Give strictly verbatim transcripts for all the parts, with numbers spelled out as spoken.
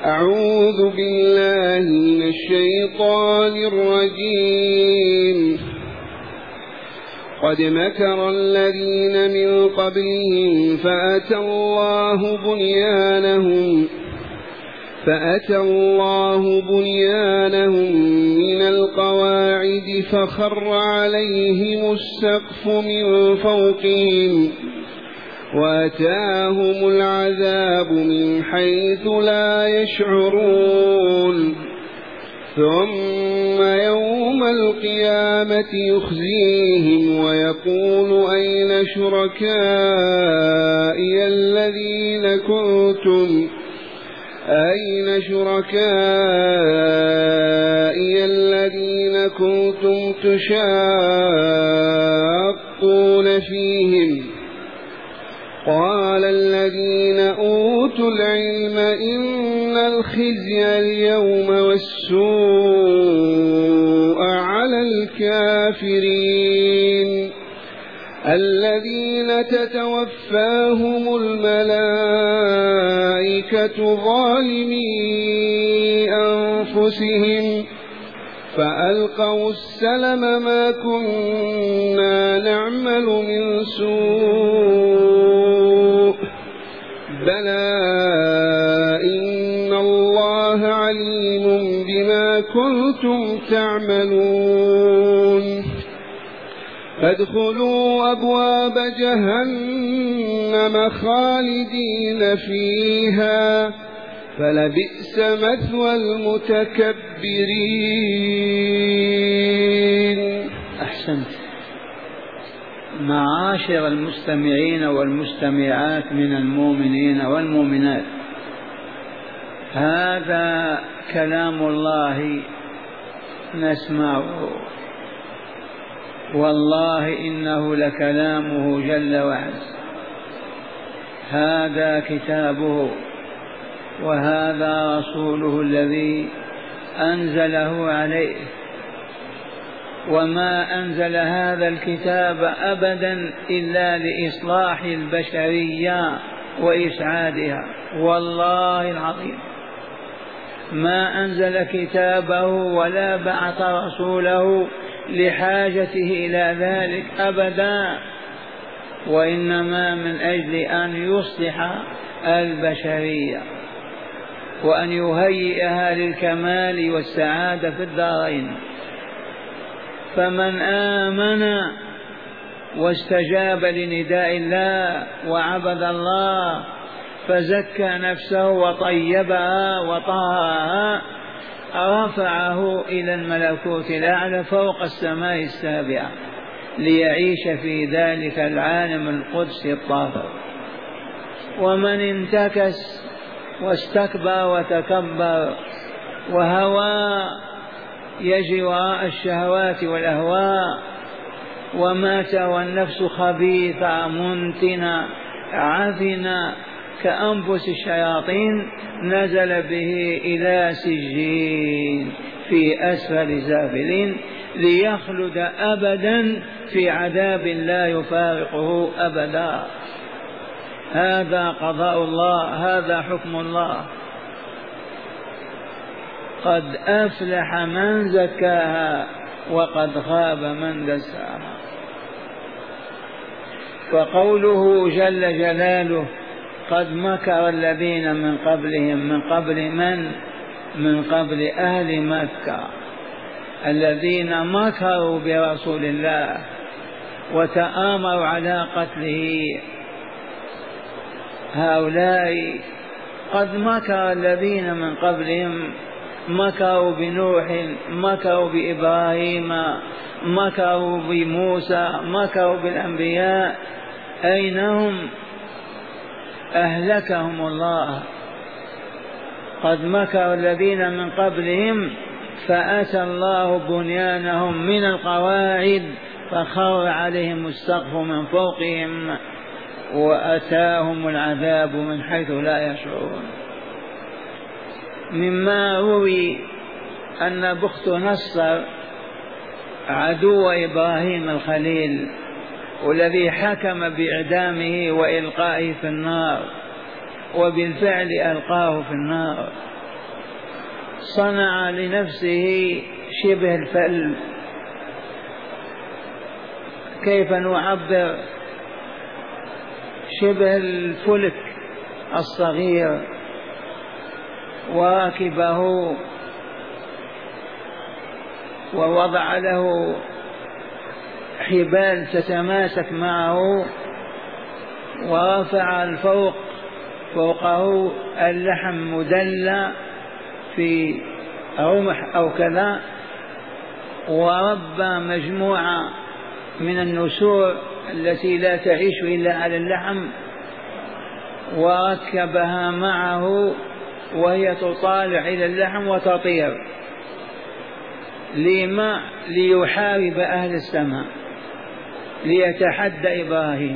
أعوذ بالله من الشيطان الرجيم. قد مكر الذين من قبلهم فأتى الله بنيانهم فأتى الله بنيانهم من القواعد فخر عليهم السقف من فوقهم وأتاهم العذاب من حيث لا يشعرون ثم يوم القيامة يخزيهم ويقول أين شركائي الذين كنتم أين شركائي الذين كنتم تشاقون فيهم قال الذين أوتوا العلم إن الخزي اليوم والسوء على الكافرين الذين تتوفاهم الملائكة ظالمي أنفسهم فألقوا السلم ما كنا نعمل من سوء بلى إن الله عليم بما كنتم تعملون فادخلوا أبواب جهنم خالدين فيها فلبئس مثوى المتكبرين. أحسنت. معاشر المستمعين والمستمعات من المؤمنين والمؤمنات، هذا كلام الله نسمعه، والله إنه لكلامه جل وعز. هذا كتابه وهذا رسوله الذي أنزله عليه، وما أنزل هذا الكتاب أبدا إلا لإصلاح البشرية وإسعادها، والله العظيم ما أنزل كتابه ولا بعث رسوله لحاجته إلى ذلك أبدا، وإنما من أجل أن يصلح البشرية وأن يهيئها للكمال والسعادة في الدارين. فمن آمن واستجاب لنداء الله وعبد الله فزكى نفسه وطيبها وطهرها رفعه إلى الملكوت الأعلى فوق السماء السابعة ليعيش في ذلك العالم القدسي الطاهر. ومن انتكس واستكبر وتكبر وهوى يجري وراء الشهوات والأهواء ومات والنفس خبيثة منتنة عفنة كأنفس الشياطين نزل به إلى سجين في أسفل سافلين ليخلد أبدا في عذاب لا يفارقه أبدا. هذا قضاء الله، هذا حكم الله. قد أفلح من زكاها وقد خاب من دساها. فقوله جل جلاله قد مكر الذين من قبلهم، من قبل من؟ من قبل أهل مكة الذين مكروا برسول الله وتآمروا على قتله. هؤلاء قد مكر الذين من قبلهم، مكروا بنوح، مكروا بإبراهيم، مكروا بموسى، مكروا بالأنبياء. أين هم؟ أهلكهم الله. قد مكر الذين من قبلهم فأتى الله بنيانهم من القواعد فخر عليهم السقف من فوقهم وأتاهم العذاب من حيث لا يشعرون. مما روي أن بخت نصر عدو إبراهيم الخليل والذي حكم بإعدامه وإلقائه في النار، وبالفعل ألقاه في النار صنع لنفسه شبه الفل. كيف نعبر؟ شبه الفلك الصغير، وركبه ووضع له حبال تتماسك معه، ورفع الفوق فوقه اللحم مدلى في رمح أو كذا، وربى مجموعة من النسور التي لا تعيش إلا على اللحم، وركبها معه وهي تطالع إلى اللحم وتطير. لما؟ ليحارب أهل السماء، ليتحدى إبراهيم.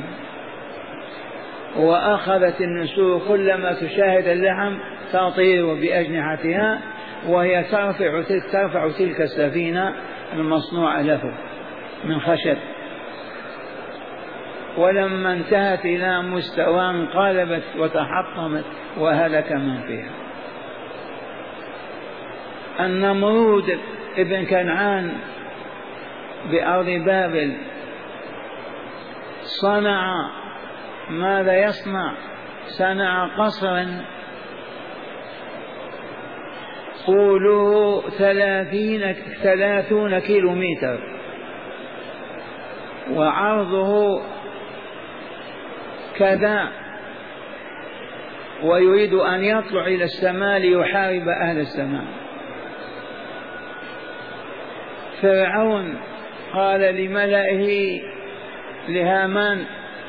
وأخذت النسور كلما تشاهد اللحم تطير بأجنحتها، وهي ترفع تلك, ترفع تلك السفينة المصنوعة له من خشب. ولما انتهت إلى مستوى انقلبت وتحطمت وهلك من فيها. النمرود ابن كنعان بأرض بابل صنع ماذا يصنع؟ صنع قصرا طوله ثلاثين ثلاثون كيلو متر، وعرضه كذا، ويريد أن يطلع إلى السماء ليحارب أهل السماء. فرعون قال لملئه لهامان: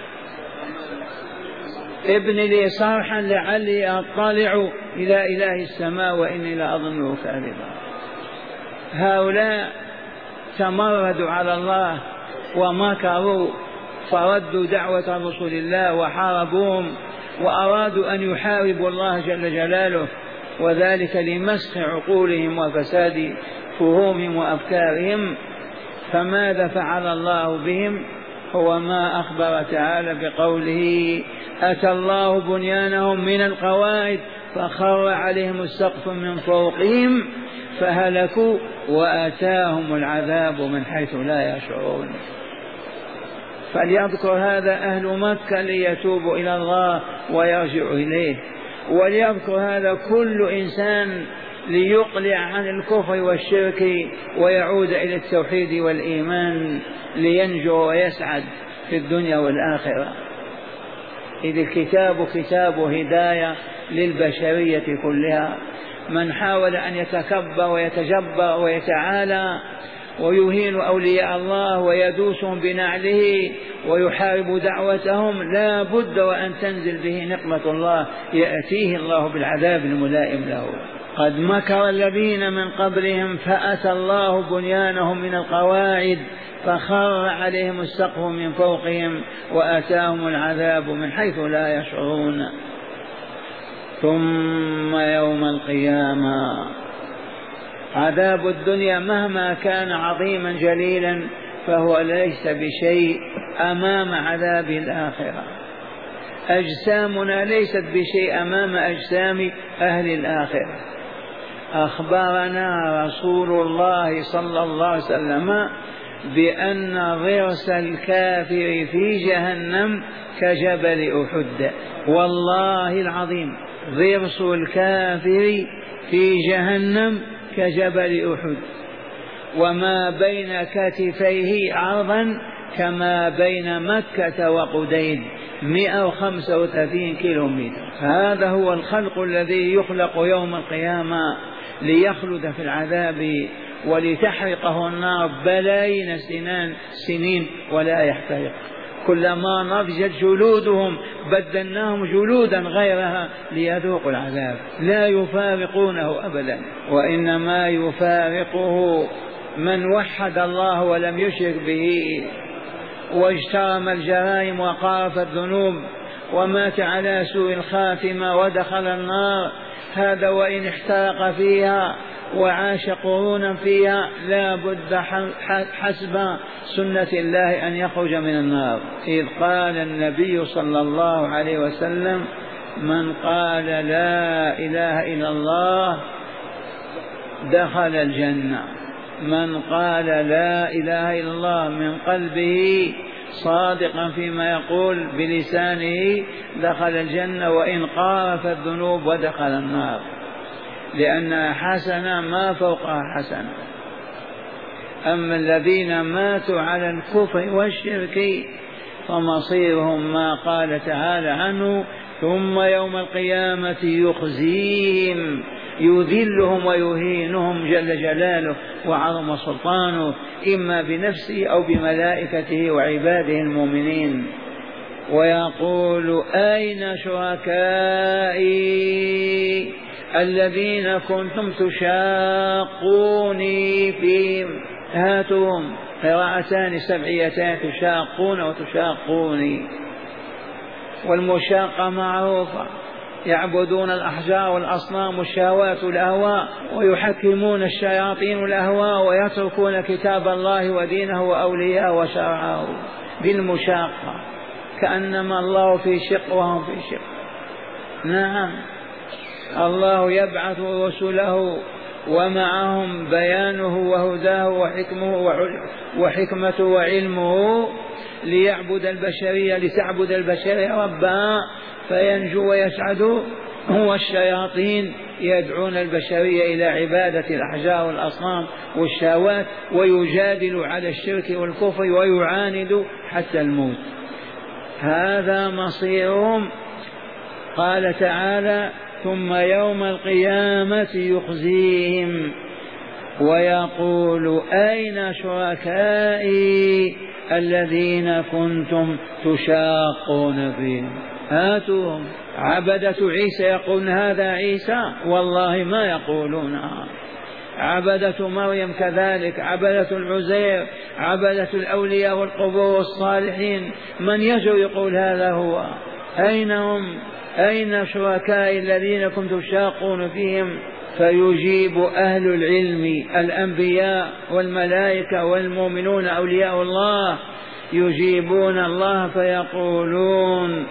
ابن لي صرحا لعلي أطلع إلى إله السماء وإني لأظنه كاذبا. هؤلاء تمردوا على الله ومكروا، فردوا دعوة رسول الله وحاربوهم، وأرادوا أن يحاربوا الله جل جلاله، وذلك لمسخ عقولهم وفساد فهومهم وأفكارهم. فماذا فعل الله بهم؟ هو ما أخبر تعالى بقوله: أتى الله بنيانهم من القواعد فخر عليهم السقف من فوقهم فهلكوا وأتاهم العذاب من حيث لا يشعرون. فليذكر هذا أهل مكة ليتوبوا إلى الله ويرجعوا إليه، وليذكر هذا كل إنسان ليقلع عن الكفر والشرك ويعود إلى التوحيد والإيمان لينجو ويسعد في الدنيا والآخرة. إذ الكتاب كتاب هداية للبشرية كلها. من حاول أن يتكبر ويتجبر ويتعالى ويهين أولياء الله ويدوسهم بنعله ويحارب دعوتهم، لا بد وأن تنزل به نقمة الله، يأتيه الله بالعذاب الملائم له. قد مكر الذين من قبلهم فأتى الله بنيانهم من القواعد فخر عليهم السقف من فوقهم وأتاهم العذاب من حيث لا يشعرون. ثم يوم القيامة عذاب الدنيا مهما كان عظيما جليلا فهو ليس بشيء أمام عذاب الآخرة. أجسامنا ليست بشيء أمام أجسام أهل الآخرة. أخبرنا رسول الله صلى الله عليه وسلم بأن ضرس الكافر في جهنم كجبل أحد. والله العظيم ضرس الكافر في جهنم كجبل أحد، وما بين كتفيه عرضا كما بين مكة وقديد مئة وخمسة وثلاثين كيلو متر. هذا هو الخلق الذي يخلق يوم القيامة ليخلد في العذاب ولتحرقه النار بلايين سنين سنين ولا يحترق. كلما نضجت جلودهم بدلناهم جلودا غيرها ليذوقوا العذاب. لا يفارقونه أبدا، وإنما يفارقه من وحد الله ولم يشرك به واجترم الجرائم وقارف الذنوب ومات على سوء الخاتمة ودخل النار. هذا وإن احترق فيها وعاش قرونا فيها لا بد حسب سنة الله أن يخرج من النار. إذ قال النبي صلى الله عليه وسلم: من قال لا إله إلا الله دخل الجنة. من قال لا إله إلا الله من قلبه صادقا فيما يقول بلسانه دخل الجنة، وإن قارف الذنوب ودخل النار، لأنها حسنة ما فوقها حسنة. أما الذين ماتوا على الكفر والشرك فمصيرهم ما قال تعالى عنه: ثم يوم القيامة يخزيهم، يذلهم ويهينهم جل جلاله وعظم سلطانه، إما بنفسه أو بملائكته وعباده المؤمنين، ويقول: أين شركائي الذين كنتم تشاقوني فيهم؟ هاتهم. قراءتان سبعيتان: تشاقون وتشاقوني. والمشاقة معروفة، يعبدون الأحجار والأصنام والشهوات والأهواء، ويحكمون الشياطين والأهواء، ويتركون كتاب الله ودينه وأولياءه وشرعه بالمشاقة، كأنما الله في شق وهم في شق. نعم، الله يبعث رسله ومعهم بيانه وهداه وحكمه وحكمته وعلمه ليعبد البشرية، لتعبد البشرية ربها فينجو ويسعدوا. والشياطين يدعون البشرية إلى عبادة الأحجار والأصنام والشهوات، ويجادل على الشرك والكفر ويعاند حتى الموت. هذا مصيرهم. قال تعالى: ثم يوم القيامة يخزيهم ويقول: أين شركائي الذين كنتم تشاقون فيهم؟ هاتوهم. عبدة عيسى يقولون هذا عيسى، والله ما يقولونها. عبدة مريم كذلك، عبدة العزير، عبدة الأولياء والقبور والصالحين، من يجر يقول هذا هو. أين هم؟ أين شركائي الذين كنتم تشاقون فيهم؟ فيجيب أهل العلم الأنبياء والملائكة والمؤمنون أولياء الله، يجيبون الله فيقولون: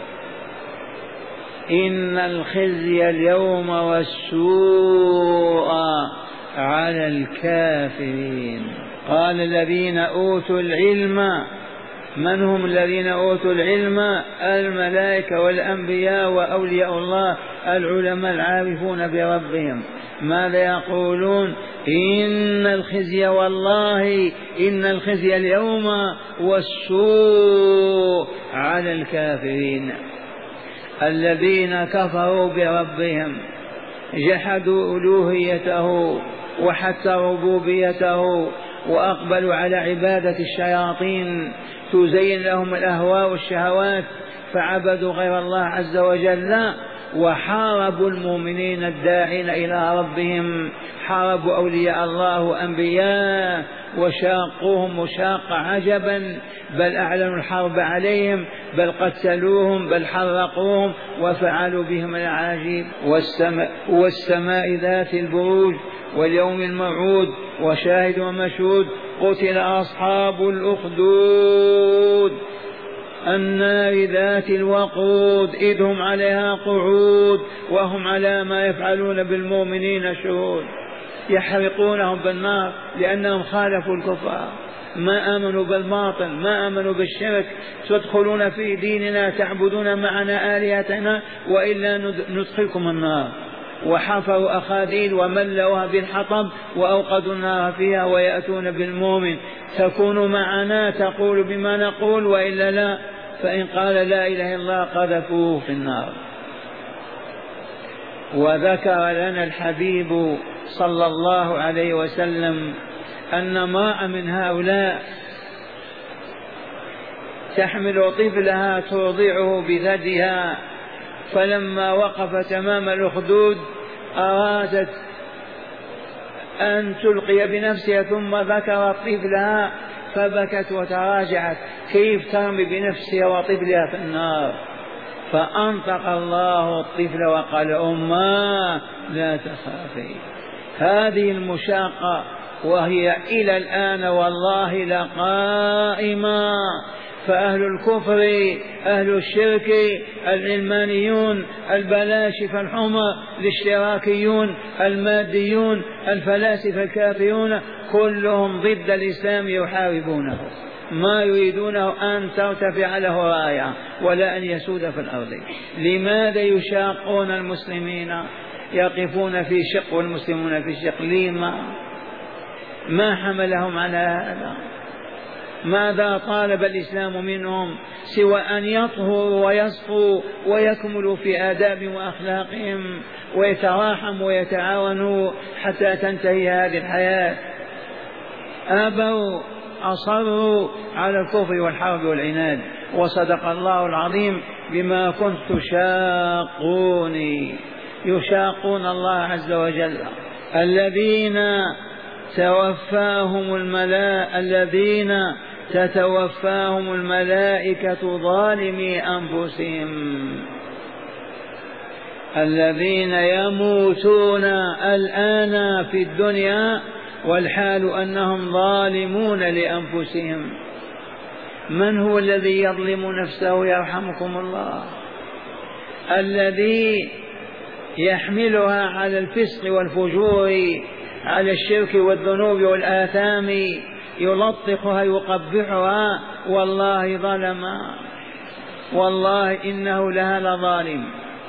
إن الخزي اليوم والسوء على الكافرين. قال الذين أوتوا العلم. من هم الذين أوتوا العلم؟ الملائكة والأنبياء وأولياء الله، العلماء العارفون بربهم. ماذا يقولون؟ إن الخزي، والله إن الخزي اليوم والسوء على الكافرين الذين كفروا بربهم، جحدوا ألوهيته وحتى ربوبيته، وأقبلوا على عبادة الشياطين تزين لهم الأهواء والشهوات، فعبدوا غير الله عز وجل، وحاربوا المؤمنين الداعين إلى ربهم، حاربوا أولياء الله وأنبياء وشاقوهم مشاقة عجبا، بل أعلنوا الحرب عليهم، بل قتلوهم، بل حرقوهم وفعلوا بهم العجيب. والسماء, والسماء ذات البروج واليوم الموعود وشاهد ومشهود. قتل أصحاب الأخدود النار ذات الوقود إذ هم عليها قعود وهم على ما يفعلون بالمؤمنين شهود. يحرقونهم بالنار لأنهم خالفوا الكفار، ما آمنوا بالباطل، ما آمنوا بالشرك. تدخلون في ديننا تعبدون معنا آلهتنا وإلا ندخلكم النار. وحفروا أخاديد وملوها بالحطب وأوقدوا النار فيها ويأتون بالمؤمن: تكون معنا تقول بما نقول، وإلا لا، فإن قال لا إله إلا الله قذفوه في النار. وذكر لنا الحبيب صلى الله عليه وسلم أن امرأة من هؤلاء تحمل طفلها ترضعه بثديها، فلما وقف تمام الأخدود أرادت أن تلقي بنفسها، ثم ذكرت طفلها فبكت وتراجعت: كيف ترمي بنفسها وطفلها في النار؟ فأنطق الله الطفل وقال: أماه لا تخافي. هذه المشاقة وهي إلى الآن والله لقائمة، فأهل الكفر أهل الشرك العلمانيون البلاشفة الحمى الاشتراكيون الماديون الفلاسفة الكافرون كلهم ضد الإسلام يحاربونه، ما يريدونه أن ترتفع له راية ولا أن يسود في الأرض. لماذا يشاقون المسلمين يقفون في شق والمسلمون في شق؟ لما ما حملهم على هذا؟ ماذا طالب الإسلام منهم سوى أن يطهروا ويصفوا ويكملوا في آداب وأخلاقهم ويتراحموا ويتعاونوا حتى تنتهي هذه الحياة؟ أبوا، أصروا على الكفر والحرب والعناد. وصدق الله العظيم بما كنت تشاقوني، يشاقون الله عز وجل. الذين توفاهم الملائكة الذين تتوفاهم الملائكة ظالمي أنفسهم، الذين يموتون الآن في الدنيا والحال أنهم ظالمون لأنفسهم. من هو الذي يظلم نفسه يرحمكم الله؟ الذي يحملها على الفسق والفجور، على الشرك والذنوب والآثام، يلطخها يقبحها، والله ظلم، والله إنه لها لظالم.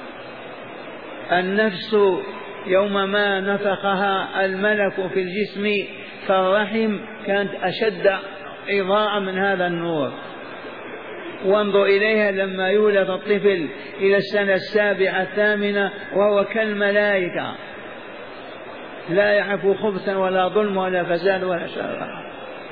النفس يوم ما نفخها الملك في الجسم فالرحم كانت أشد إضاءة من هذا النور. وانظر إليها لما يولد الطفل إلى السنة السابعة الثامنة وهو كالملائكة، لا يعرف خبثا ولا ظلم ولا فساد ولا شر.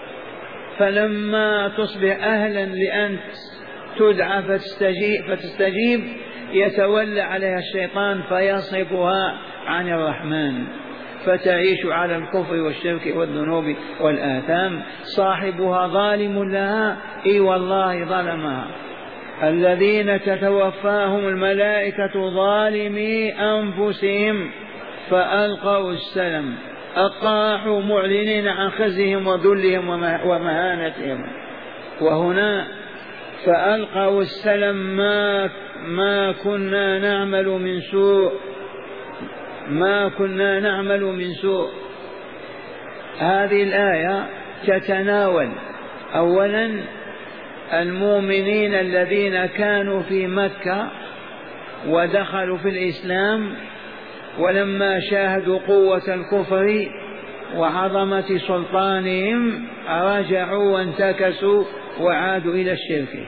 فلما تصبح أهلا لأن تدعى فتستجيب, فتستجيب يتولى عليها الشيطان فيصرفها عن الرحمن، فتعيش على الكفر والشرك والذنوب والآثام. صاحبها ظالم لها، اي والله ظلمها. الذين تتوفاهم الملائكة ظالمي أنفسهم فألقوا السلم، أقاحوا معلنين عن خزيهم وذلهم ومهانتهم. وهنا فألقوا السلم ما, ما كنا نعمل من سوء، ما كنا نعمل من سوء. هذه الآية تتناول أولا المؤمنين الذين كانوا في مكة ودخلوا في الإسلام، ولما شاهدوا قوة الكفر وعظمة سلطانهم رجعوا وانتكسوا وعادوا إلى الشرك.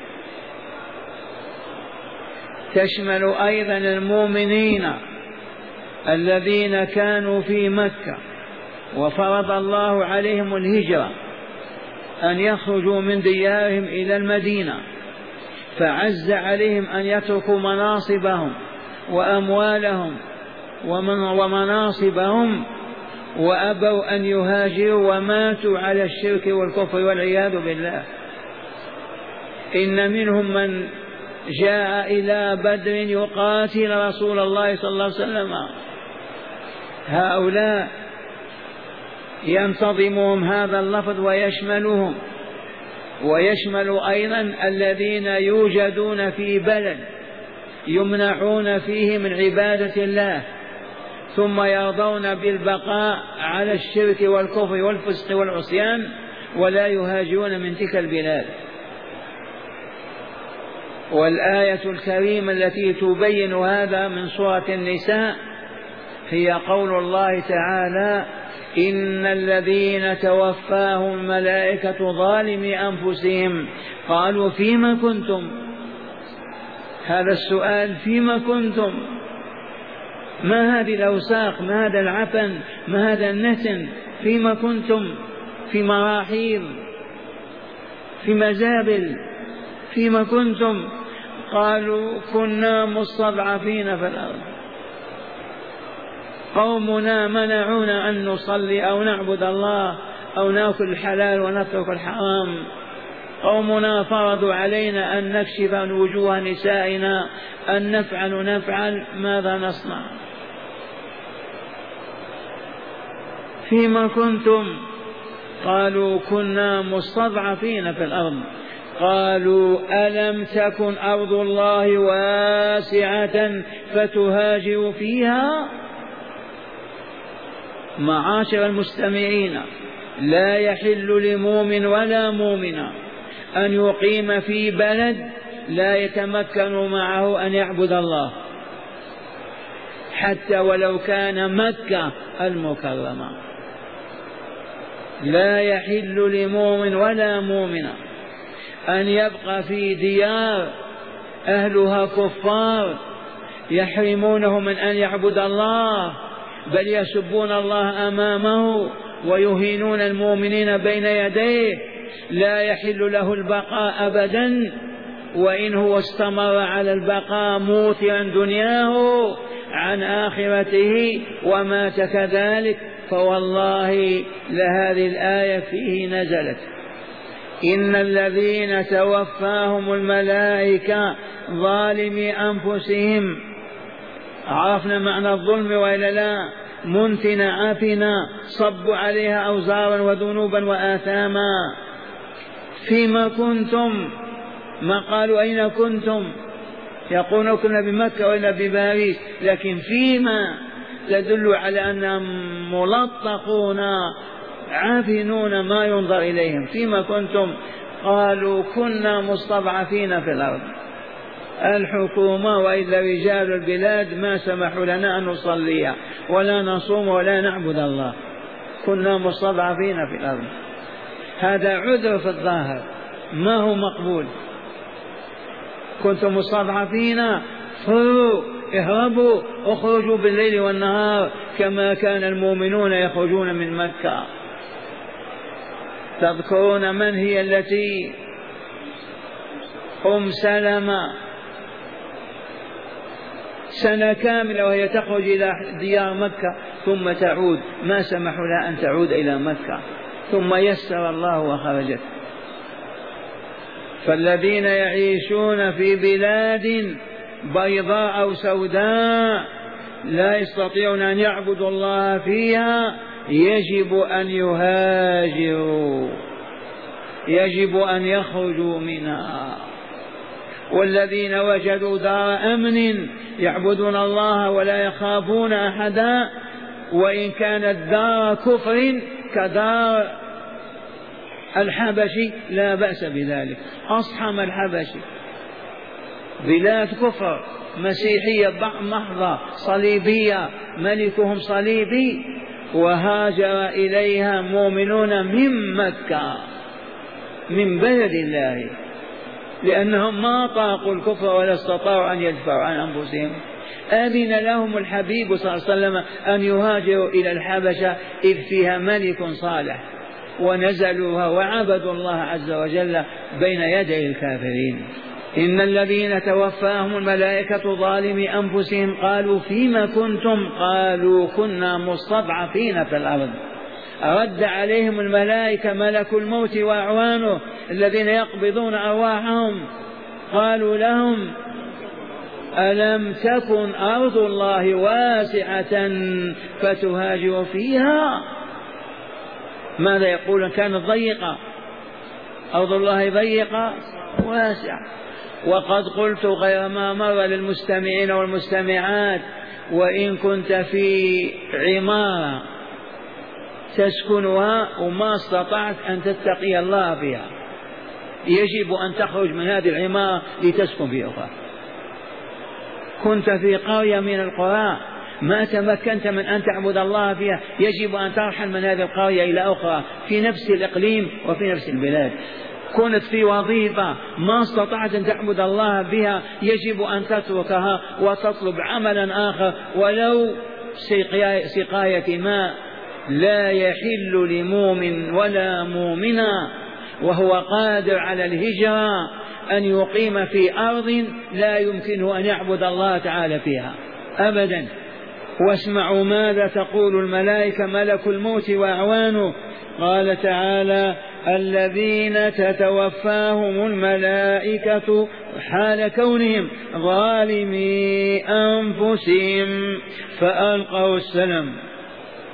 تشمل أيضا المؤمنين الذين كانوا في مكة وفرض الله عليهم الهجرة أن يخرجوا من ديارهم إلى المدينة، فعز عليهم أن يتركوا مناصبهم وأموالهم ومناصبهم وأبوا أن يهاجروا وماتوا على الشرك والكفر والعياذ بالله. إن منهم من جاء إلى بدر يقاتل رسول الله صلى الله عليه وسلم. هؤلاء ينتظمهم هذا اللفظ ويشملهم، ويشمل أيضا الذين يوجدون في بلد يمنعون فيه من عبادة الله ثم يرضون بالبقاء على الشرك والكفر والفسق والعصيان ولا يهاجرون من تلك البلاد. والآية الكريمة التي تبين هذا من سورة النساء هي قول الله تعالى: إن الذين توفاهم الملائكة ظالمي أنفسهم قالوا فيما كنتم. هذا السؤال: فيما كنتم؟ ما هذه الأوساق؟ ما هذا العفن؟ ما هذا النتن؟ فيما كنتم؟ في مراحيض، في مزابل، فيما كنتم؟ قالوا كنا مستضعفين في الأرض، قومنا منعونا أن نصلي أو نعبد الله أو نأكل الحلال ونترك الحرام، قومنا فرضوا علينا أن نكشف عن وجوه نسائنا، أن نفعل نفعل، ماذا نصنع؟ فيما كنتم؟ قالوا كنا مستضعفين في الأرض. قالوا ألم تكن أرض الله واسعة فتهاجروا فيها. معاشر المستمعين، لا يحل لمؤمن ولا مؤمنة أن يقيم في بلد لا يتمكن معه أن يعبد الله، حتى ولو كان مكة المكرمة. لا يحل لمؤمن ولا مؤمنة أن يبقى في ديار أهلها كفار يحرمونه من أن يعبد الله، بل يسبون الله أمامه ويهينون المؤمنين بين يديه. لا يحل له البقاء أبدا، وإن هو استمر على البقاء موترا دنياه عن آخرته ومات كذلك، فوالله لهذه الآية فيه نزلت. إن الذين توفاهم الملائكة ظالمي أنفسهم. عرفنا معنى الظلم وإلا لا؟ منتنا عافنا صبوا عليها أوزارا وذنوبا وآثاما. فيما كنتم؟ ما قالوا أين كنتم، يقولون كنا بمكة وإلا بباريس، لكن فيما تدل على أنهم ملطقون عافنون ما ينظر إليهم. فيما كنتم؟ قالوا كنا مستضعفين في الأرض، الحكومة وإلا رجال البلاد ما سمحوا لنا أن نصلي ولا نصوم ولا نعبد الله، كنا مستضعفين في الأرض. هذا عذر في الظاهر ما هو مقبول. كنتم مستضعفين فروا اهربوا اخرجوا بالليل والنهار كما كان المؤمنون يخرجون من مكة. تذكرون من هي التي أم سلمة سنة كاملة وهي تخرج إلى ديار مكة ثم تعود، ما سمحوا لها أن تعود إلى مكة، ثم يسر الله وخرجت. فالذين يعيشون في بلاد بيضاء أو سوداء لا يستطيعون أن يعبدوا الله فيها يجب أن يهاجروا، يجب أن يخرجوا منها. والذين وجدوا دار أمن يعبدون الله ولا يخافون أحدا، وإن كانت دار كفر كدار الحبشي لا بأس بذلك. أصحم الحبشي بلاد كفر مسيحية محضة صليبية، ملكهم صليبي، وهاجر إليها مؤمنون من مكة من بلد الله، لأنهم ما طاقوا الكفر ولا استطاعوا أن يدفعوا عن أنفسهم. أذن لهم الحبيب صلى الله عليه وسلم أن يهاجروا إلى الحبشة إذ فيها ملك صالح، ونزلوها وعبدوا الله عز وجل بين يدي الكافرين. إن الذين توفاهم الملائكة ظالمي أنفسهم قالوا فيما كنتم؟ قالوا كنا مستضعفين في الأرض. رد عليهم الملائكة ملك الموت وأعوانه الذين يقبضون أرواحهم، قالوا لهم ألم تكن أرض الله واسعة فتهاجروا فيها؟ ماذا يقولون؟ كانت ضيقة، أرض الله ضيقة واسعة. وقد قلت غير ما مر للمستمعين والمستمعات، وإن كنت في عمارة تسكنها وما استطعت أن تتقي الله فيها يجب أن تخرج من هذه العمارة لتسكن في أخرى. كنت في قرية من القرى ما تمكنت من أن تعبد الله فيها يجب أن ترحل من هذه القرية إلى أخرى في نفس الإقليم وفي نفس البلاد. كنت في وظيفة ما استطعت أن تعبد الله بها يجب أن تتركها وتطلب عملا آخر ولو سقاية ماء. لا يحل لمؤمن ولا مؤمنة وهو قادر على الهجرة أن يقيم في أرض لا يمكنه أن يعبد الله تعالى فيها أبدا. واسمعوا ماذا تقول الملائكة ملك الموت وأعوانه. قال تعالى الذين تتوفاهم الملائكة حال كونهم ظالمي أنفسهم فألقوا السلم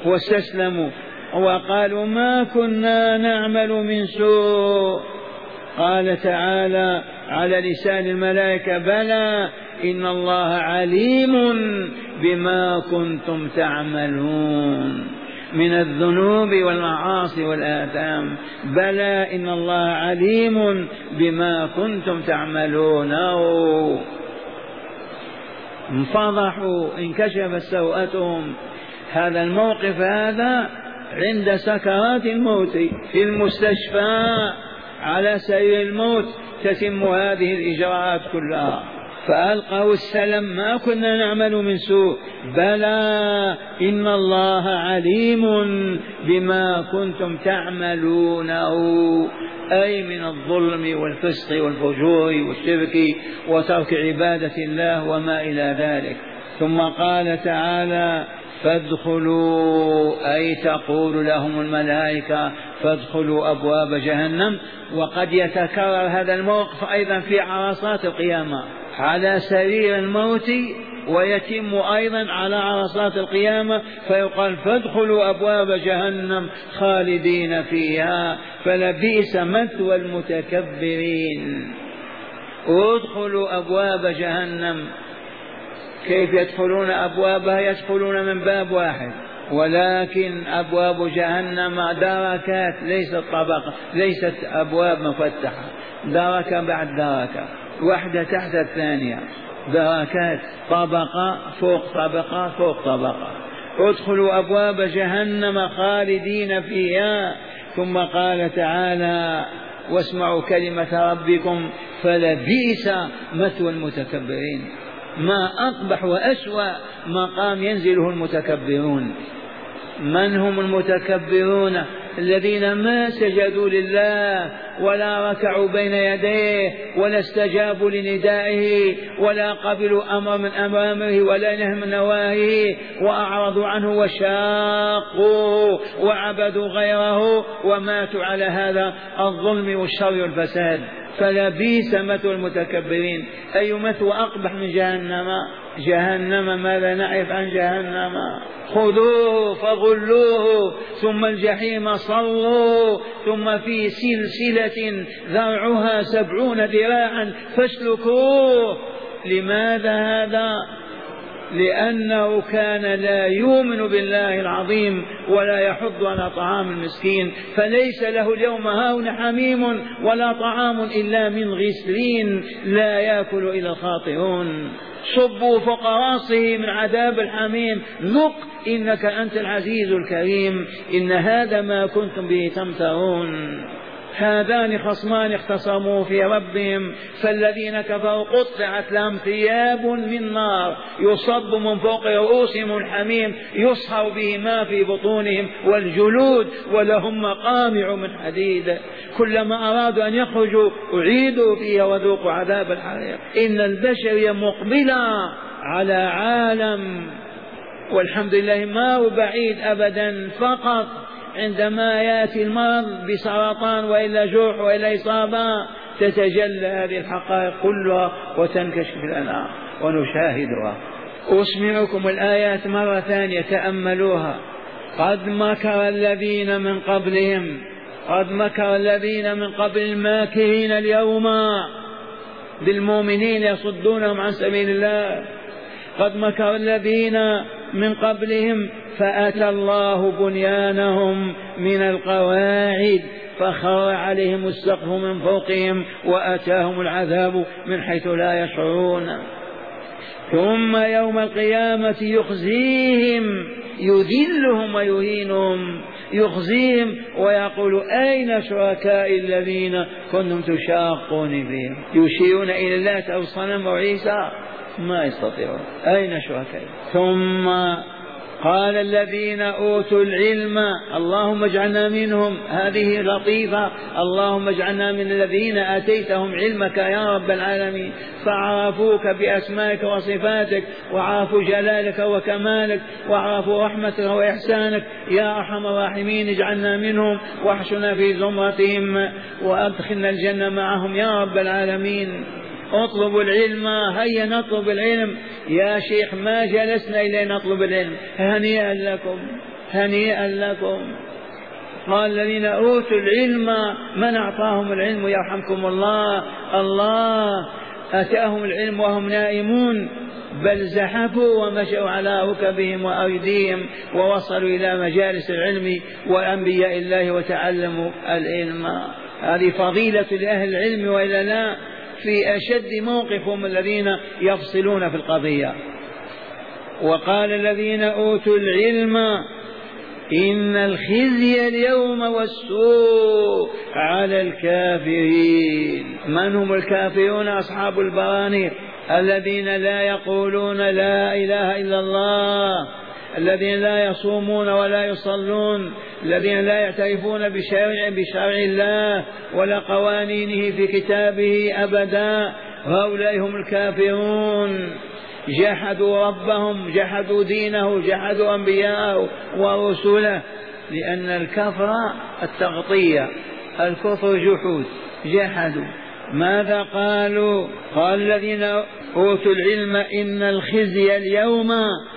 واستسلموا وقالوا ما كنا نعمل من سوء قال تعالى على لسان الملائكة بلى إن الله عليم بما كنتم تعملون من الذنوب والمعاصي والآثام. بلى إن الله عليم بما كنتم تعملون. انفضحوا انكشفت سوءتهم. هذا الموقف هذا عند سكرات الموت في المستشفى على سرير الموت تتم هذه الإجراءات كلها. فألقوا السلم ما كنا نعمل من سوء بلى إن الله عليم بما كنتم تعملونه أي من الظلم والفسق والفجور والشرك وترك عبادة الله وما إلى ذلك. ثم قال تعالى فادخلوا أي تقول لهم الملائكة فادخلوا أبواب جهنم. وقد يتكرر هذا الموقف أيضا في عرصات القيامة على سرير الموت ويتم أيضا على عرصات القيامة فيقال فادخلوا أبواب جهنم خالدين فيها فلبئس مثوى المتكبرين. ادخلوا أبواب جهنم. كيف يدخلون أبوابها؟ يدخلون من باب واحد ولكن أبواب جهنم دركات ليست طبقة ليست أبواب مفتحة دركة بعد دركة واحدة تحت الثانية دركات طبقة فوق طبقة فوق طبقة. ادخلوا أبواب جهنم خالدين فيها. ثم قال تعالى واسمعوا كلمة ربكم فلبئس مثوى المتكبرين. ما أقبح وأسوأ مقام ينزله المتكبرون. من هم المتكبرون؟ الذين ما سجدوا لله ولا ركعوا بين يديه ولا استجابوا لندائه ولا قبلوا أمر من أوامره ولا نهي من نواهيه وأعرضوا عنه وشاقوا وعبدوا غيره وماتوا على هذا الظلم والشر والفساد. فلبئس مثوى المتكبرين. أي مثوى أقبح من جهنم؟ جهنم ماذا نعرف عن جهنم؟ خذوه فغلوه ثم الجحيم صلوه ثم في سلسلة ذرعها سبعون ذراعا فاسلكوه. لماذا هذا؟ لأنه كان لا يؤمن بالله العظيم ولا يحض على طعام المسكين فليس له اليوم هاهنا حميم ولا طعام إلا من غسلين لا يأكل إلا الخاطئون. صبوا فوق راسه من عذاب الحميم ذق إنك أنت العزيز الكريم إن هذا ما كنتم به تمترون. هذان خصمان اختصموا في ربهم فالذين كفروا قطعت لهم ثياب من نار يصب من فوق رؤوسهم الحميم يصهر به ما في بطونهم والجلود ولهم مقامع من حديد كلما أرادوا أن يخرجوا أعيدوا فيها وذوقوا عذاب الحريق. إن البشرية مقبلة على عالم والحمد لله ما هو بعيد أبدا. فقط عندما يأتي المرض بسرطان وإلا جرح وإلا إصابة تتجلى هذه الحقائق كلها وتنكشف لنا ونشاهدها. أسمعكم الآيات مرة ثانية تأملوها. قد مكر الذين من قبلهم قد مكر الذين من قبل الماكرين اليوم بالمؤمنين يصدونهم عن سبيل الله. قد مكر الذين من قبلهم فأتى الله بنيانهم من القواعد فخر عليهم السقف من فوقهم وأتاهم العذاب من حيث لا يشعرون. ثم يوم القيامة يخزيهم يذلهم ويهينهم. يخزيهم ويقول أين شركائي الذين كنتم تشاقون بهم؟ يشيرون إلى اللات أو الصنم أو عيسى ما يستطيعون. أين شركائي؟ ثم قال الذين أوتوا العلم اللهم اجعلنا منهم. هذه لطيفة. اللهم اجعلنا من الذين آتيتهم علمك يا رب العالمين فعرفوك بأسمائك وصفاتك وعرفوا جلالك وكمالك وعرفوا رحمتك وإحسانك يا أرحم الراحمين. اجعلنا منهم واحشنا في زمرتهم وأدخلنا الجنة معهم يا رب العالمين. اطلبوا العلم. هيا نطلب العلم يا شيخ ما جلسنا إلى نطلب العلم. هنيئا لكم هنيئا لكم. قال الذين أوتوا العلم، من أعطاهم العلم يرحمكم الله؟ الله أتاهم العلم وهم نائمون، بل زحفوا ومشوا على ركبهم وأيديهم ووصلوا إلى مجالس العلم وأنبياء الله وتعلموا العلم. هذه فضيلة لأهل العلم، وإلا لا في أشد موقفهم الذين يفصلون في القضية. وقال الذين أوتوا العلم إن الخزي اليوم والسوء على الكافرين. من هم الكافرون؟ أصحاب البرانيق الذين لا يقولون لا إله إلا الله، الذين لا يصومون ولا يصلون، الذين لا يعترفون بشرع بشرع الله ولا قوانينه في كتابه أبدا، هؤلاء هم الكافرون. جحدوا ربهم، جحدوا دينه، جحدوا أنبياءه ورسله، لأن الكفر التغطية، الكفر جحود، جحدوا. ماذا قالوا؟ قال الذين أوتوا العلم إن الخزي اليوم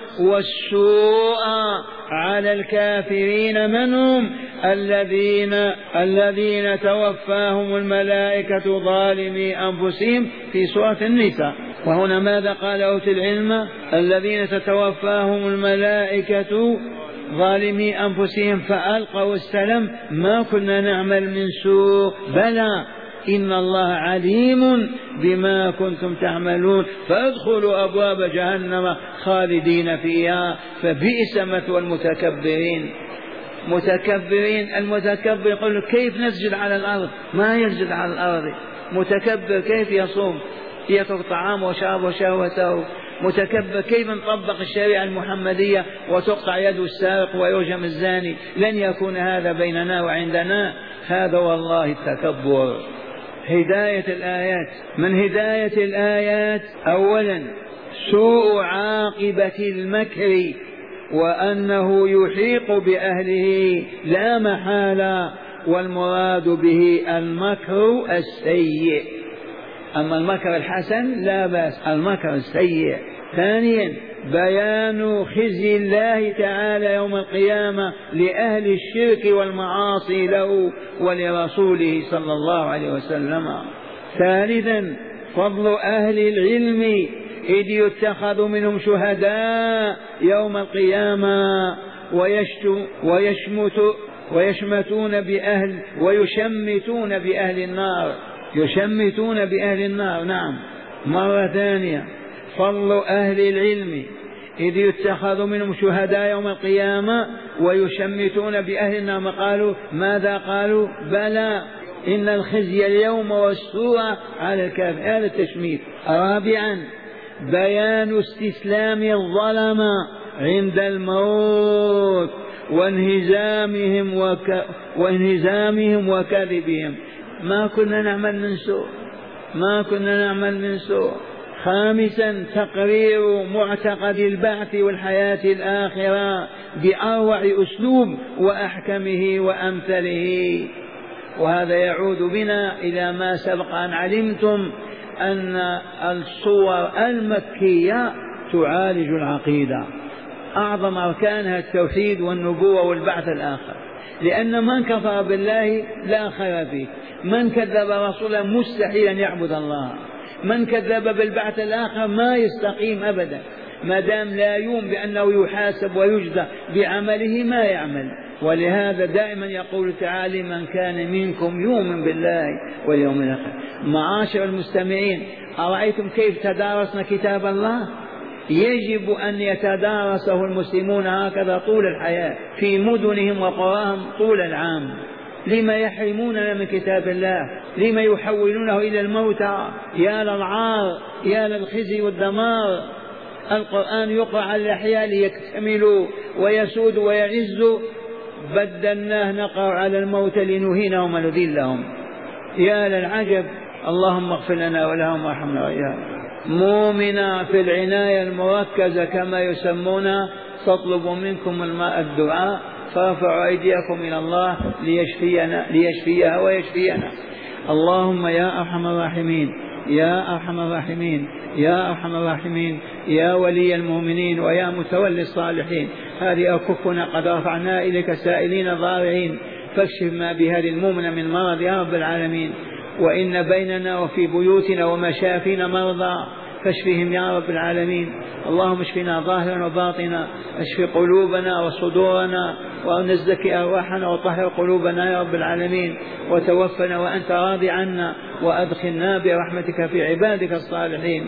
والسوء على الكافرين. من هم؟ الذين الذين توفاهم الملائكة ظالمي أنفسهم في سورة النساء. وهنا ماذا قال أوتوا العلم؟ الذين تتوفاهم الملائكة ظالمي أنفسهم فألقوا السلام ما كنا نعمل من سوء بلى إن الله عليم بما كنتم تعملون فادخلوا أبواب جهنم خالدين فيها فبئس مثوى المتكبرين. متكبرين، المتكبر يقول كيف نسجد على الأرض؟ ما يسجد على الأرض. متكبر كيف يصوم؟ يترك طعامه وشرابه وشهوته. متكبر كيف نطبق الشريعة المحمدية وتقطع يد السارق ويرجم الزاني؟ لن يكون هذا بيننا وعندنا. هذا والله التكبر. هداية الآيات، من هداية الآيات أولا سوء عاقبة المكر، وأنه يحيق بأهله لا محالة، والمراد به المكر السيء. أما المكر الحسن لا بأس، المكر السيء. ثانيا بيان خزي الله تعالى يوم القيامة لأهل الشرك والمعاصي له ولرسوله صلى الله عليه وسلم. ثالثا فضل أهل العلم إذ يتخذ منهم شهداء يوم القيامة ويشمت ويشمتون بأهل ويشمتون بأهل النار، يشمتون بأهل النار. نعم. مرة ثانية فضل أهل العلم إذ يتخذ منهم شهداء يوم القيامة ويشمتون بأهل النار. قالوا ماذا قالوا؟ بلى إن الخزي اليوم والسوء على الكافر، هذا التشميت. رابعا بيان استسلام الظلمة عند الموت وانهزامهم, وك... وانهزامهم وكذبهم. ما كنا نعمل من سوء، ما كنا نعمل من سوء. خامسا تقرير معتقد البعث والحياة الآخرة بأروع أسلوب وأحكمه وأمثله. وهذا يعود بنا إلى ما سبق أن علمتم أن الصور المكية تعالج العقيدة، أعظم أركانها التوحيد والنبوة والبعث الآخر، لأن من كفر بالله لا خير فيه، من كذب رسولا مستحيل أن يعبد الله، من كذب بالبعث الآخر ما يستقيم أبدا، ما دام لا يؤمن بأنه يحاسب ويجزى بعمله ما يعمل. ولهذا دائما يقول تعالى من كان منكم يؤمن بالله واليوم الآخر. معاشر المستمعين، أرأيتم كيف تدارسنا كتاب الله؟ يجب أن يتدارسه المسلمون هكذا طول الحياة في مدنهم وقراهم طول العام. لما يحرموننا من كتاب الله؟ لما يحولونه إلى الموتى؟ يا للعار، يا للخزي والدمار. القرآن يقرأ على الأحياء ليكتملوا ويسودوا ويعزوا، بدلناه نقرأ على الموتى لنهينهم ونذلهم. يا للعجب. اللهم اغفر لنا ولهم وارحمنا وإياهم. مؤمنا في العناية المركزة كما يسمونها تطلب منكم الماء الدعاء، فارفعوا أيديكم إلى الله ليشفينا ليشفيها ويشفينا. اللهم يا أرحم الراحمين، يا أرحم الراحمين، يا أرحم الراحمين، يا ولي المؤمنين ويا متولي الصالحين، هذه أكفنا قد رفعنا إليك سائلين ضارعين، فاكشف ما بهذه المؤمنة من مرض يا رب العالمين. وإن بيننا وفي بيوتنا ومشافينا مرضى فاشفهم يا رب العالمين. اللهم اشفنا ظاهرا وباطنا، اشف قلوبنا وصدورنا، ونزكي أرواحنا وطهر قلوبنا يا رب العالمين، وتوفنا وأنت راضي عنا، وأدخلنا برحمتك في عبادك الصالحين.